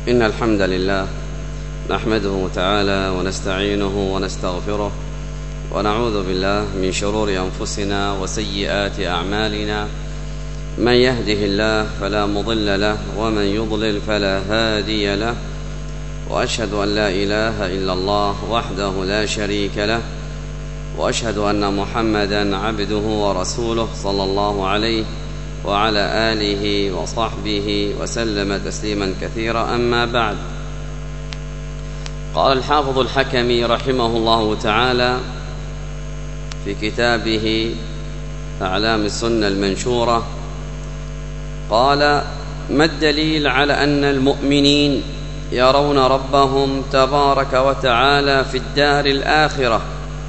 إن الحمد لله نحمده تعالى ونستعينه ونستغفره ونعوذ بالله من شرور أنفسنا وسيئات أعمالنا. من يهده الله فلا مضل له ومن يضلل فلا هادي له، وأشهد أن لا إله إلا الله وحده لا شريك له، وأشهد أن محمدًا عبده ورسوله صلى الله عليه وعلى آله وصحبه وسلم تسليما كثيرا. أما بعد، قال الحافظ الحكمي رحمه الله تعالى في كتابه أعلام السنة المنشورة، قال: ما الدليل على أن المؤمنين يرون ربهم تبارك وتعالى في الدار الآخرة؟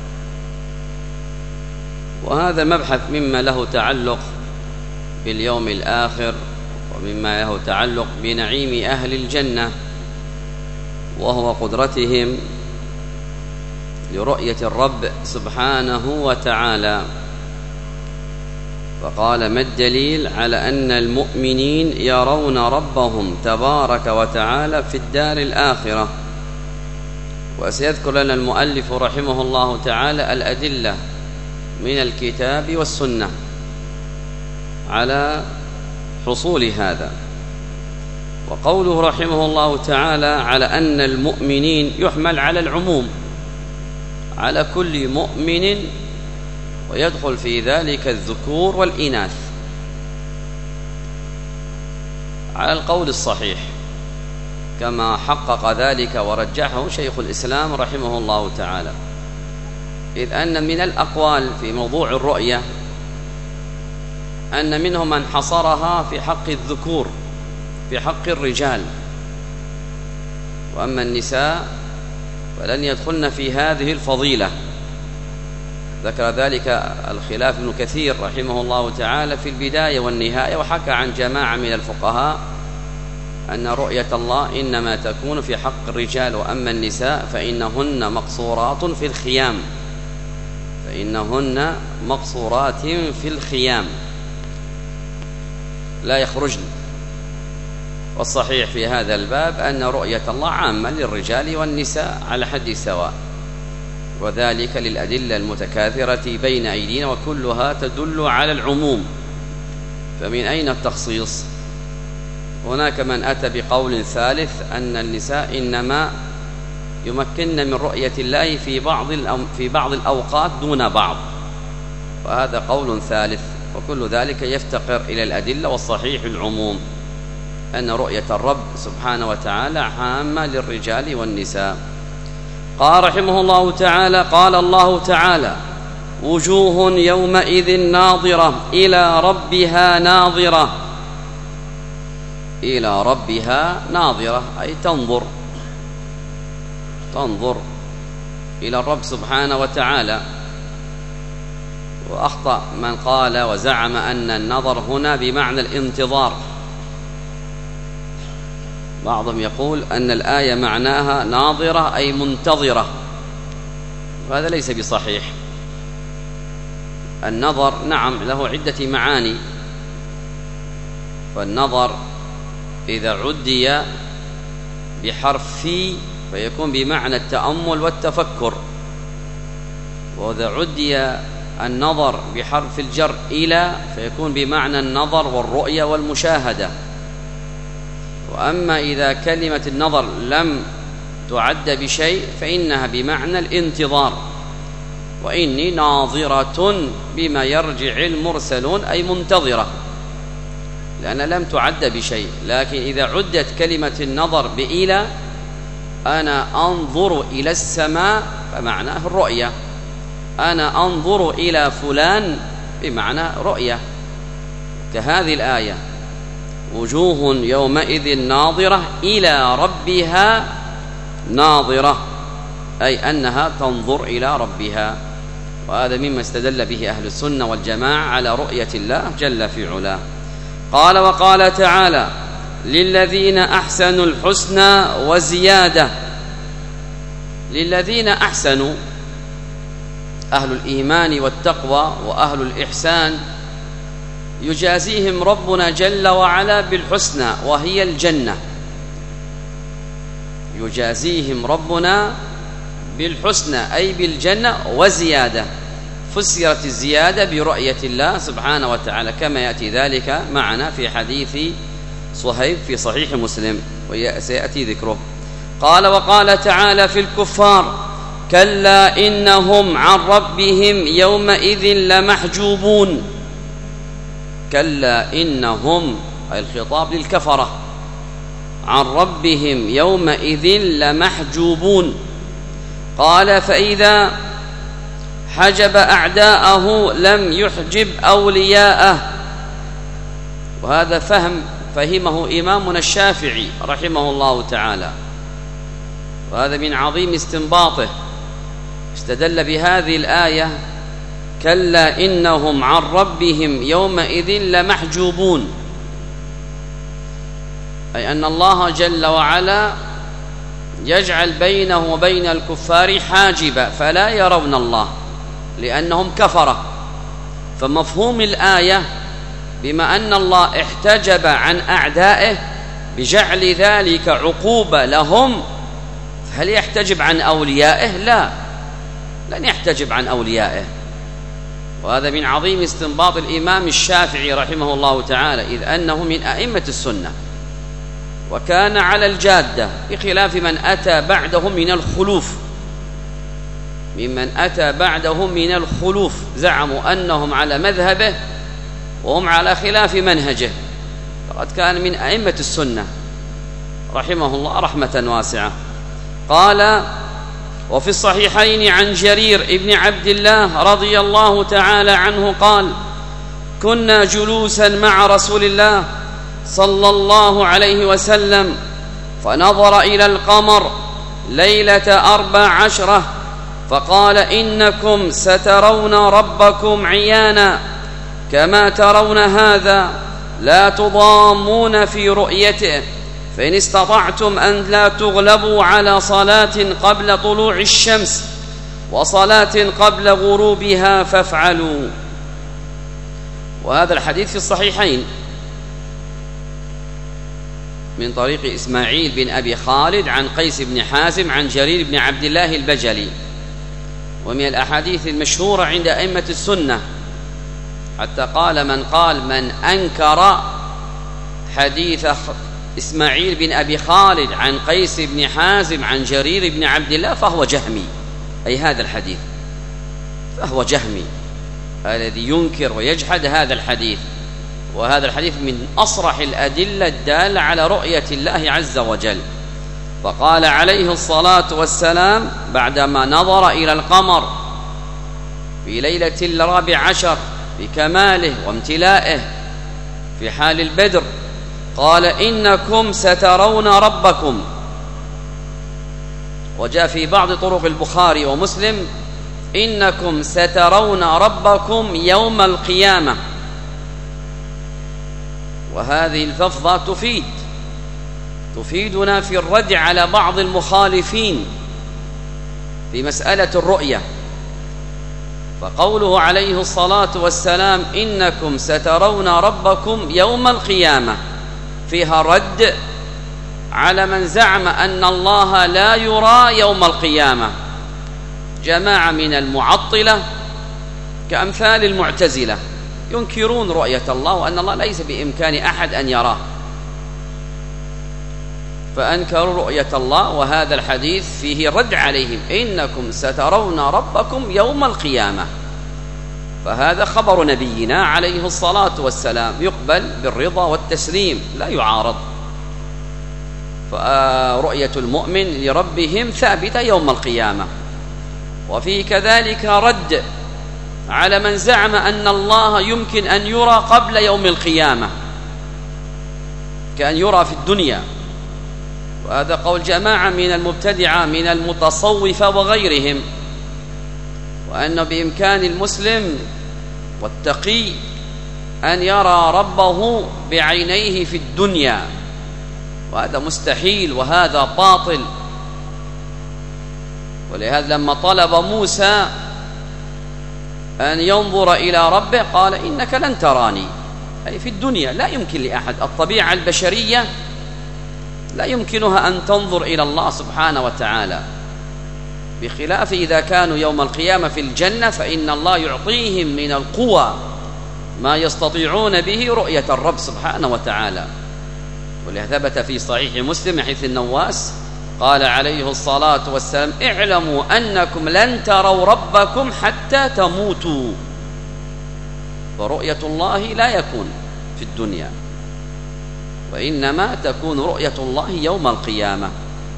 وهذا مبحث مما له تعلق باليوم الآخر، ومما له تعلق بنعيم أهل الجنة، وهو قدرتهم لرؤية الرب سبحانه وتعالى. فقال: ما الدليل على أن المؤمنين يرون ربهم تبارك وتعالى في الدار الآخرة؟ وسيذكر لنا المؤلف رحمه الله تعالى الأدلة من الكتاب والسنة على حصول هذا. وقوله رحمه الله تعالى على أن المؤمنين يحمل على العموم، على كل مؤمن، ويدخل في ذلك الذكور والإناث على القول الصحيح، كما حقق ذلك ورجحه شيخ الإسلام رحمه الله تعالى. إذ أن من الأقوال في موضوع الرؤية أن منهم من حصرها في حق الذكور، في حق الرجال، وأما النساء فلن يدخلن في هذه الفضيلة. ذكر ذلك الخلاف ابن كثير رحمه الله تعالى في البداية والنهاية، وحكى عن جماعة من الفقهاء أن رؤية الله إنما تكون في حق الرجال، وأما النساء فإنهن مقصورات في الخيام، فإنهن مقصورات في الخيام لا يخرجن. والصحيح في هذا الباب أن رؤية الله عامة للرجال والنساء على حد سواء، وذلك للأدلة المتكاثرة بين أيدينا، وكلها تدل على العموم. فمن أين التخصيص؟ هناك من أتى بقول ثالث أن النساء إنما يمكن من رؤية الله في بعض الأوقات دون بعض، وهذا قول ثالث، وكل ذلك يفتقر إلى الأدلة. والصحيح العموم، أن رؤية الرب سبحانه وتعالى عامة للرجال والنساء. قال رحمه الله تعالى: قال الله تعالى: وجوه يومئذ ناظرة إلى ربها ناظرة. إلى ربها ناظرة أي تنظر إلى الرب سبحانه وتعالى. وأخطأ من قال وزعم أن النظر هنا بمعنى الانتظار. بعضهم يقول أن الآية معناها ناظرة أي منتظرة، وهذا ليس بصحيح. النظر نعم له عدة معاني، والنظر إذا عدي بحرف في فيكون بمعنى التأمل والتفكر، وإذا عدي النظر بحرف الجر إلى فيكون بمعنى النظر والرؤية والمشاهدة. وأما إذا كلمة النظر لم تعد بشيء فإنها بمعنى الانتظار. وإني ناظرة بما يرجع المرسلون أي منتظرة، لأن لم تعد بشيء. لكن إذا عدت كلمة النظر بإلى، أنا أنظر إلى السماء فمعناه الرؤية، أنا أنظر إلى فلان بمعنى رؤية، كهذه الآية: وجوه يومئذ ناظرة إلى ربها ناظرة، أي أنها تنظر إلى ربها. وهذا مما استدل به أهل السنة والجماعة على رؤية الله جل في علاه. قال: وقال تعالى: للذين أحسنوا الحسنى وزيادة. للذين أحسنوا أهل الإيمان والتقوى وأهل الإحسان يجازيهم ربنا جل وعلا بالحسنى وهي الجنة. يجازيهم ربنا بالحسنى أي بالجنة وزيادة. فسرت الزيادة برؤية الله سبحانه وتعالى كما يأتي ذلك معنا في حديث صهيب في صحيح مسلم وسيأتي ذكره. قال وقال تعالى في الكفار كلا إنهم عن ربهم يومئذ لمحجوبون. كلا إنهم أي الخطاب للكفرة عن ربهم يومئذ لمحجوبون. قال فإذا حجب أعداءه لم يحجب أولياءه. وهذا فهمه إمامنا الشافعي رحمه الله تعالى، وهذا من عظيم استنباطه. استدل بهذه الآية كلا إنهم عن ربهم يومئذ لمحجوبون، أي أن الله جل وعلا يجعل بينه وبين الكفار حاجبا فلا يرون الله لأنهم كفرة. فمفهوم الآية بما أن الله احتجب عن أعدائه بجعل ذلك عقوبة لهم، هل يحتجب عن أوليائه؟ لا، لن يحتجب عن أوليائه. وهذا من عظيم استنباط الإمام الشافعي رحمه الله تعالى، إذ أنه من أئمة السنة وكان على الجادة، بخلاف من أتى بعدهم من الخلوف. ممن أتى بعدهم من الخلوف زعموا أنهم على مذهبه وهم على خلاف منهجه، فقد كان من أئمة السنة رحمه الله رحمة واسعة. قال وفي الصحيحين عن جرير ابن عبد الله رضي الله تعالى عنه قال كنا جلوسا مع رسول الله صلى الله عليه وسلم فنظر إلى القمر ليلة 14 فقال إنكم سترون ربكم عيانا كما ترون هذا لا تضامون في رؤيته، فإن استطعتم أن لا تغلبوا على صلاة قبل طلوع الشمس وصلاة قبل غروبها فافعلوا. وهذا الحديث في الصحيحين من طريق إسماعيل بن أبي خالد عن قيس بن حازم عن جرير بن عبد الله البجلي، ومن الأحاديث المشهورة عند أئمة السنة، حتى قال من أنكر حديث إسماعيل بن أبي خالد عن قيس بن حازم عن جرير بن عبد الله فهو جهمي، أي هذا الحديث فهو جهمي الذي ينكر ويجحد هذا الحديث. وهذا الحديث من أصرح الأدلة الدالة على رؤية الله عز وجل. فقال عليه الصلاة والسلام بعدما نظر إلى القمر في ليلة 14 بكماله وامتلائه في حال البدر، قال إنكم سترون ربكم. وجاء في بعض طرق البخاري ومسلم إنكم سترون ربكم يوم القيامة. وهذه اللفظة تفيدنا في الرد على بعض المخالفين في مسألة الرؤية. فقوله عليه الصلاة والسلام إنكم سترون ربكم يوم القيامة فيها رد على من زعم أن الله لا يرى يوم القيامة، جماعة من المعطلة كأمثال المعتزلة ينكرون رؤية الله وأن الله ليس بإمكان أحد أن يراه، فأنكروا رؤية الله. وهذا الحديث فيه رد عليهم إنكم سترون ربكم يوم القيامة، فهذا خبر نبينا عليه الصلاة والسلام يقبل بالرضا والتسليم لا يعارض. فرؤية المؤمن لربهم ثابتة يوم القيامة. وفيه كذلك رد على من زعم أن الله يمكن أن يرى قبل يوم القيامة كأن يرى في الدنيا، وهذا قول جماعة من المبتدعة من المتصوفة وغيرهم، وأن بإمكان المسلم والتقي أن يرى ربه بعينيه في الدنيا، وهذا مستحيل وهذا باطل. ولهذا لما طلب موسى أن ينظر إلى ربه قال إنك لن تراني، أي في الدنيا لا يمكن لأحد. الطبيعة البشرية لا يمكنها أن تنظر إلى الله سبحانه وتعالى، بخلاف إذا كانوا يوم القيامة في الجنة فإن الله يعطيهم من القوى ما يستطيعون به رؤية الرب سبحانه وتعالى. ولهذا ثبت في صحيح مسلم حديث النواس قال عليه الصلاة والسلام: اعلموا أنكم لن تروا ربكم حتى تموتوا. فرؤية الله لا يكون في الدنيا، وإنما تكون رؤية الله يوم القيامة.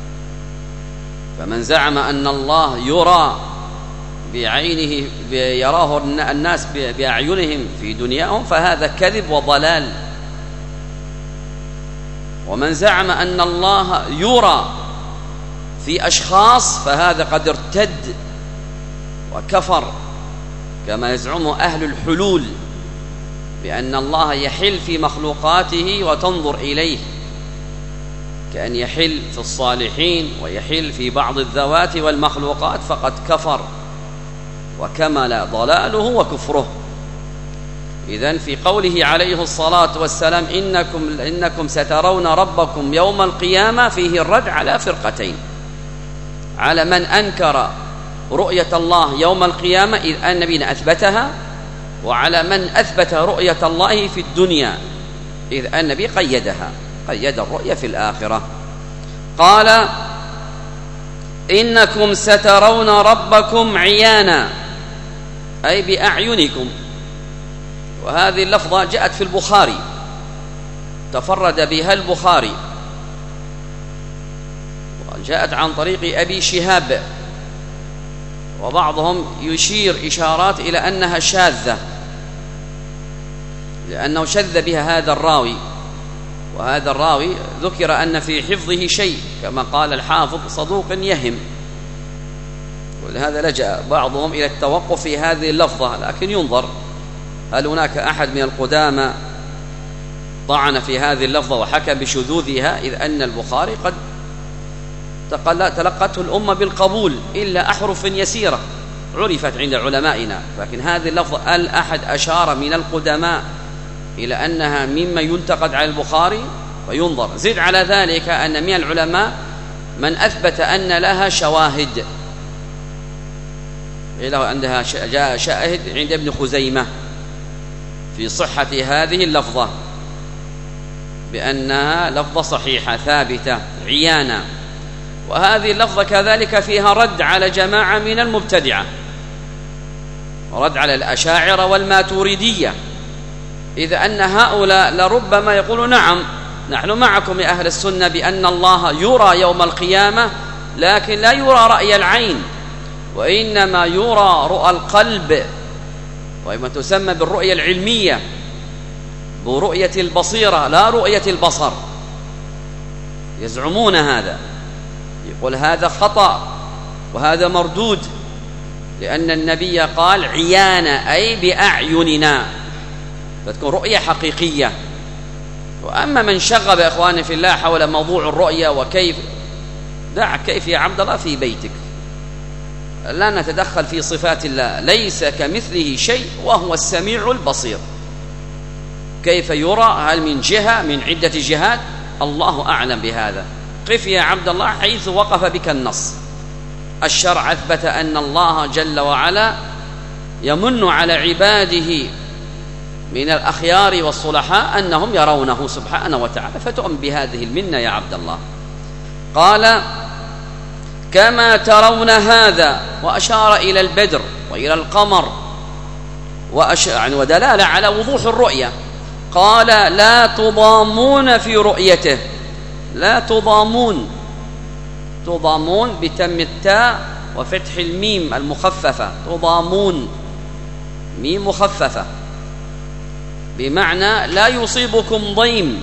فمن زعم أن الله يرى بعينه يراه الناس بأعينهم في دنياهم فهذا كذب وضلال. ومن زعم أن الله يرى في أشخاص فهذا قد ارتد وكفر، كما يزعم أهل الحلول بأن الله يحل في مخلوقاته وتنظر إليه، كأن يحل في الصالحين ويحل في بعض الذوات والمخلوقات، فقد كفر وكمل ضلاله وكفره. إذن في قوله عليه الصلاة والسلام: إنكم سترون ربكم يوم القيامة، فيه الرد على فرقتين: على من أنكر رؤية الله يوم القيامة إذ أن النبي أثبتها، وعلى من أثبت رؤية الله في الدنيا إذ أن النبي قيدها، قيد الرؤية في الآخرة. قال: إنكم سترون ربكم عيانا، أي بأعينكم. وهذه اللفظة جاءت في البخاري، تفرد بها البخاري، وجاءت عن طريق أبي شهاب، وبعضهم يشير إشارات إلى أنها شاذة لأنه شذ بها هذا الراوي، وهذا الراوي ذكر أن في حفظه شيء، كما قال الحافظ: صدوق يهم. ولهذا لجأ بعضهم إلى التوقف في هذه اللفظة، لكن ينظر هل هناك أحد من القدامى طعن في هذه اللفظة وحكم بشذوذها، إذ أن البخاري قد تلقته الأمة بالقبول إلا أحرف يسيرة عرفت عند علمائنا. لكن هذه اللفظة هل أحد أشار من القدماء إلى أنها مما ينتقد على البخاري؟ وينظر. زد على ذلك أن من العلماء من أثبت أن لها شواهد، عندها جاء شاهد عند ابن خزيمة في صحة هذه اللفظة بأنها لفظة صحيحة ثابتة عيانا. وهذه اللفظة كذلك فيها رد على جماعة من المبتدعة، رد على الأشاعرة والماتريدية، إذ أن هؤلاء لربما يقولوا: نعم، نحن معكم يا أهل السنة بأن الله يرى يوم القيامة، لكن لا يرى رأي العين، وإنما يرى رؤى القلب، وما تسمى بالرؤية العلمية، برؤية البصيرة لا رؤية البصر. يزعمون هذا، يقول هذا خطأ وهذا مردود، لأن النبي قال عيانا أي بأعيننا، فتكون رؤية حقيقية. وأما من شغب إخواني في الله حول موضوع الرؤية وكيف، دعك كيف يا عبد الله في بيتك، لا نتدخل في صفات الله، ليس كمثله شيء وهو السميع البصير. كيف يرى؟ هل من جهة من عدة جهات؟ الله أعلم بهذا. قف يا عبد الله حيث وقف بك النص. الشرع أثبت أن الله جل وعلا يمن على عباده من الأخيار والصلحاء أنهم يرونه سبحانه وتعالى، فتؤمن بهذه المنة يا عبد الله. قال: كما ترون هذا، وأشار إلى البدر وإلى القمر، ودلالة على وضوح الرؤية. قال: لا تضامون في رؤيته. لا تضامون، تضامون بتم التاء وفتح الميم المخففة، تضامون ميم مخففة، بمعنى لا يصيبكم ضيم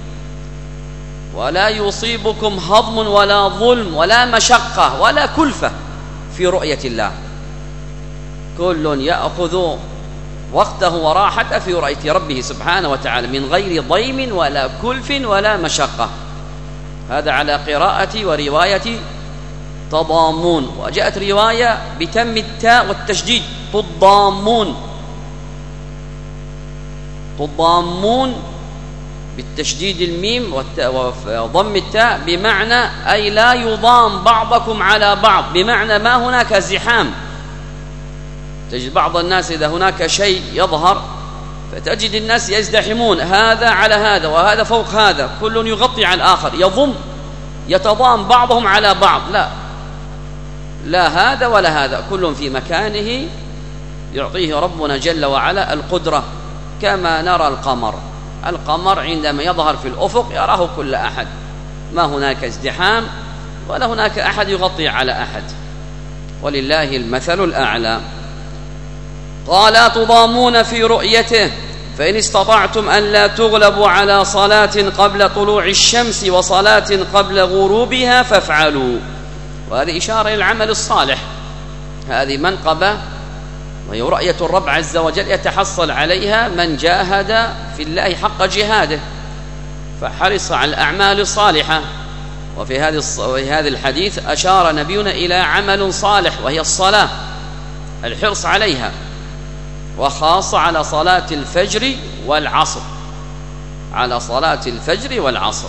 ولا يصيبكم هضم ولا ظلم ولا مشقة ولا كلفة في رؤية الله. كل يأخذ وقته وراحته في رؤية ربه سبحانه وتعالى من غير ضيم ولا كلف ولا مشقة. هذا على قراءة ورواية تضامون. وجاءت رواية بتم التاء والتشديد، تضامون، تضامون بالتشديد الميم وضم التاء بمعنى أي لا يضام بعضكم على بعض، بمعنى ما هناك زحام. تجد بعض الناس إذا هناك شيء يظهر فتجد الناس يزدحمون، هذا على هذا وهذا فوق هذا، كل يغطي على الآخر، يضم يتضام بعضهم على بعض. لا هذا ولا هذا، كل في مكانه يعطيه ربنا جل وعلا القدرة. كما نرى القمر عندما يظهر في الأفق يراه كل أحد، ما هناك ازدحام ولا هناك أحد يغطي على أحد، ولله المثل الأعلى. قال تضامون في رؤيته، فإن استطعتم أن لا تغلبوا على صلاة قبل طلوع الشمس وصلاة قبل غروبها فافعلوا. وهذه إشارة إلى العمل الصالح، هذه منقبة وهي رؤية الرب عز وجل يتحصل عليها من جاهد في الله حق جهاده فحرص على الأعمال الصالحة. وفي هذا الحديث أشار نبينا إلى عمل صالح وهي الصلاة، الحرص عليها، وخاصة على صلاة الفجر والعصر، على صلاة الفجر والعصر.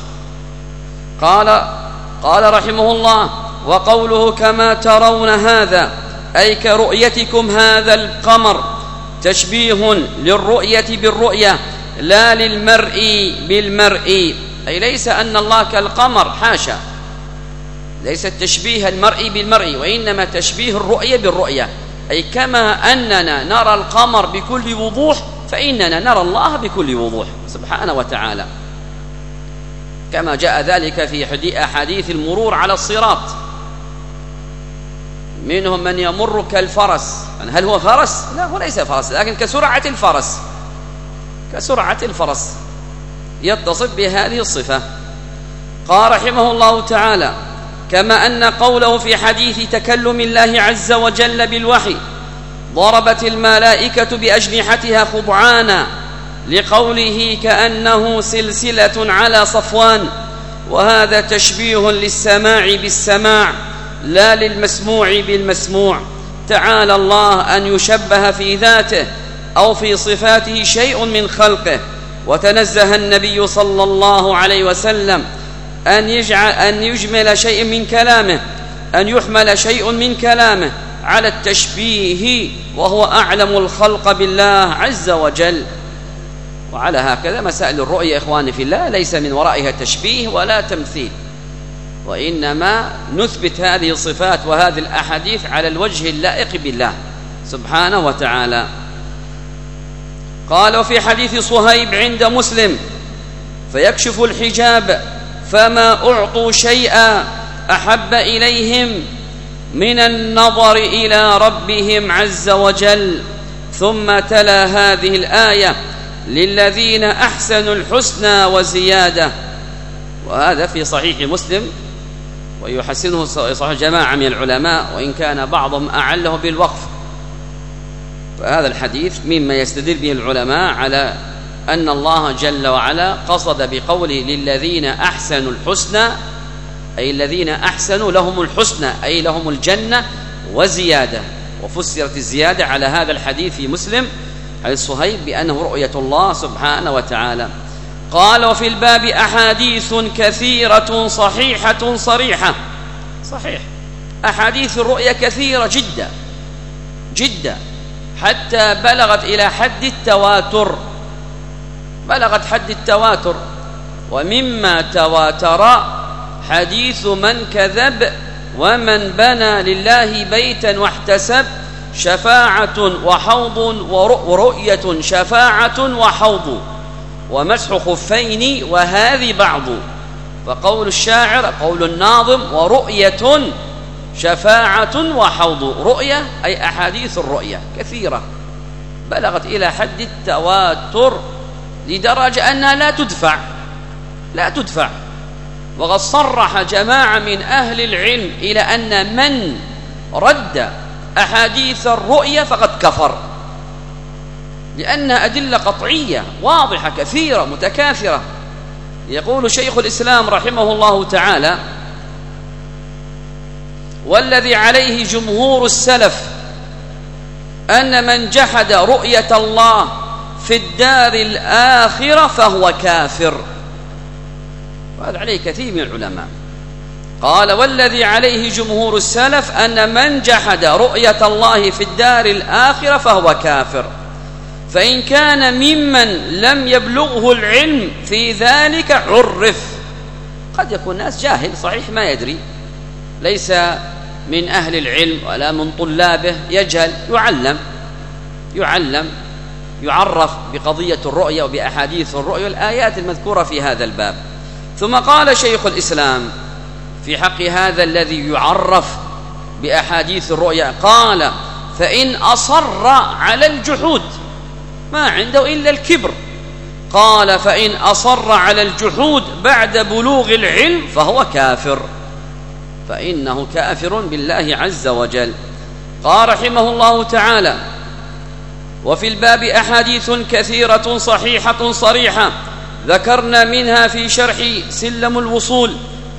قال رحمه الله: وقوله كما ترون هذا أي كرؤيتكم هذا القمر تشبيه للرؤية بالرؤية لا للمرء بالمرء، أي ليس أن الله كالقمر، حاشا، ليس تشبيه المرء بالمرء، وإنما تشبيه الرؤية بالرؤية، أي كما أننا نرى القمر بكل وضوح فإننا نرى الله بكل وضوح سبحانه وتعالى، كما جاء ذلك في أحاديث المرور على الصراط. منهم من يمر كالفرس، هل هو فرس؟ لا، هو ليس فرس، لكن كسرعة الفرس يتصف بهذه الصفة. قال رحمه الله تعالى: كما أن قوله في حديث تكلم الله عز وجل بالوحي ضربت الملائكة بأجنحتها خضعانا لقوله كأنه سلسلة على صفوان، وهذا تشبيه للسماع بالسماع لا للمسموع بالمسموع. تعالى الله أن يشبه في ذاته أو في صفاته شيء من خلقه، وتنزه النبي صلى الله عليه وسلم أن يحمل شيء من كلامه على التشبيه، وهو أعلم الخلق بالله عز وجل. وعلى هكذا مسائل الرؤية إخواني في الله ليس من ورائها تشبيه ولا تمثيل، وإنما نثبت هذه الصفات وهذه الأحاديث على الوجه اللائق بالله سبحانه وتعالى. قال: وفي حديث صهيب عند مسلم: فيكشف الحجاب فما أعطوا شيئا أحب إليهم من النظر إلى ربهم عز وجل، ثم تلا هذه الآية: للذين أحسنوا الحسنى وزيادة. وهذا في صحيح مسلم، ويحسنه صحيح جماعة من العلماء، وإن كان بعضهم أعله بالوقف. فهذا الحديث مما يستدل به العلماء على أن الله جل وعلا قصد بقوله للذين أحسنوا الحسنى، أي الذين أحسنوا لهم الحسنى، أي لهم الجنة وزيادة. وفسرت الزيادة على هذا الحديث في مسلم حديث صهيب بأنه رؤية الله سبحانه وتعالى. قال: وفي الباب أحاديث كثيرة صحيحة صريحة. صحيح، أحاديث الرؤية كثيرة جدا جدا، حتى بلغت إلى حد التواتر. ومما تواتر حديث من كذب ومن بنى لله بيتا واحتسب شفاعة وحوض ورؤية شفاعة وحوض ومسح خفين وهذه بعض. فقول الشاعر قول الناظم: ورؤية شفاعة وحوض. رؤية أي أحاديث الرؤية كثيرة بلغت إلى حد التواتر لدرجة أنها لا تدفع. وقد صرح جماعة من أهل العلم إلى أن من رد أحاديث الرؤية فقد كفر، لأنها أدلة قطعية واضحة كثيرة متكاثرة. يقول شيخ الإسلام رحمه الله تعالى: والذي عليه جمهور السلف أن من جحد رؤية الله في الدار الآخرة فهو كافر. وهذا عليه كثير من العلماء. قال: والذي عليه جمهور السلف أن من جحد رؤية الله في الدار الآخرة فهو كافر، فإن كان ممن لم يبلغه العلم في ذلك عرف. قد يكون الناس جاهل صحيح ما يدري، ليس من أهل العلم ولا من طلابه، يجهل، يعرف بقضية الرؤية وبأحاديث الرؤية والآيات المذكورة في هذا الباب. ثم قال شيخ الإسلام في حق هذا الذي يعرف بأحاديث الرؤيا، قال: فإن أصر على الجحود، ما عنده إلا الكبر، قال: فإن أصر على الجحود بعد بلوغ العلم فهو كافر، فإنه كافر بالله عز وجل. قال رحمه الله تعالى: وفي الباب أحاديث كثيرة صحيحة صريحة، ذكرنا منها في شرح سلم الوصول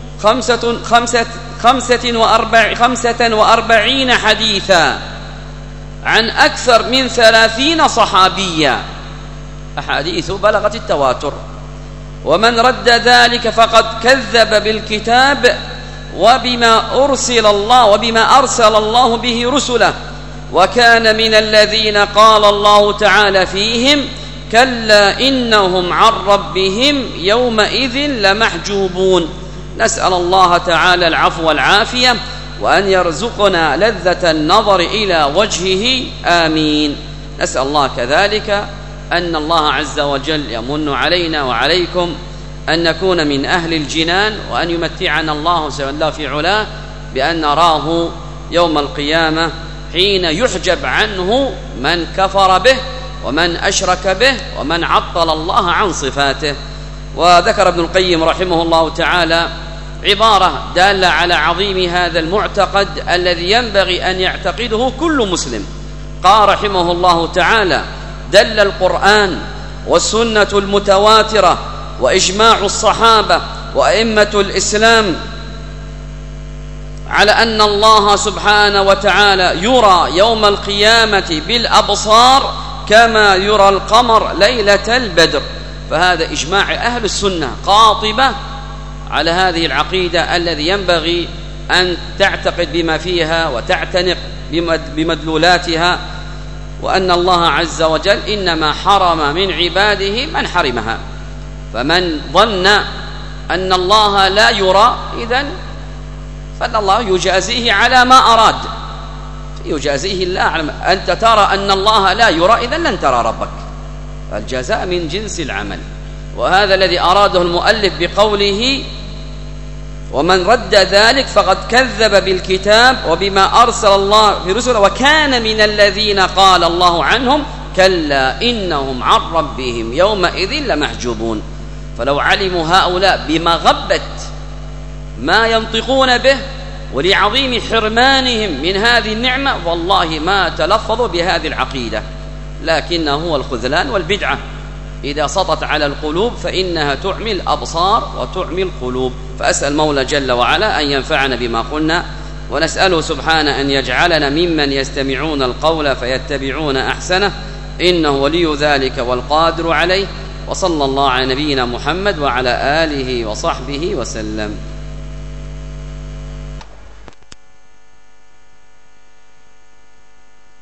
45 حديثا عن أكثر من 30 صحابيا، أحاديث بلغت التواتر. ومن رد ذلك فقد كذب بالكتاب وبما أرسل الله به رسله، وكان من الذين قال الله تعالى فيهم: كلا إنهم عن ربهم يومئذ لمحجوبون. نسأل الله تعالى العفو والعافية، وأن يرزقنا لذة النظر إلى وجهه، آمين. نسأل الله كذلك أن الله عز وجل يمن علينا وعليكم أن نكون من أهل الجنان، وأن يمتعنا الله سبحانه في علاه بأن نراه يوم القيامة حين يحجب عنه من كفر به ومن أشرك به ومن عطل الله عن صفاته. وذكر ابن القيم رحمه الله تعالى عبارة دالة على عظيم هذا المعتقد الذي ينبغي أن يعتقده كل مسلم. قال رحمه الله تعالى: دل القرآن والسنة المتواترة وإجماع الصحابة وأئمة الإسلام على أن الله سبحانه وتعالى يرى يوم القيامة بالأبصار كما يرى القمر ليلة البدر. فهذا إجماع أهل السنة قاطبة على هذه العقيدة الذي ينبغي أن تعتقد بما فيها وتعتنق بمدلولاتها، وأن الله عز وجل إنما حرم من عباده من حرمها. فمن ظن أن الله لا يرى إذن فإن الله يجازيه على ما أراد، يجازيه الله على أنت ترى أن الله لا يرى إذن لن ترى ربك، فالجزاء من جنس العمل. وهذا الذي أراده المؤلف بقوله: ومن رد ذلك فقد كذب بالكتاب وبما أرسل الله في رسله، وكان من الذين قال الله عنهم: كلا إنهم عن ربهم يومئذ لمحجوبون. فلو علموا هؤلاء بمغبة ما ينطقون به ولعظيم حرمانهم من هذه النعمة والله ما تلفظوا بهذه العقيدة، لكنه هو الخذلان والبدعة إذا سطت على القلوب فإنها تعمي الأبصار وتعمي القلوب. فأسأل المولى جل وعلا أن ينفعنا بما قلنا، ونسأله سبحانه أن يجعلنا ممن يستمعون القول فيتبعون أحسنه، إنه ولي ذلك والقادر عليه. وصلى الله على نبينا محمد وعلى آله وصحبه وسلم.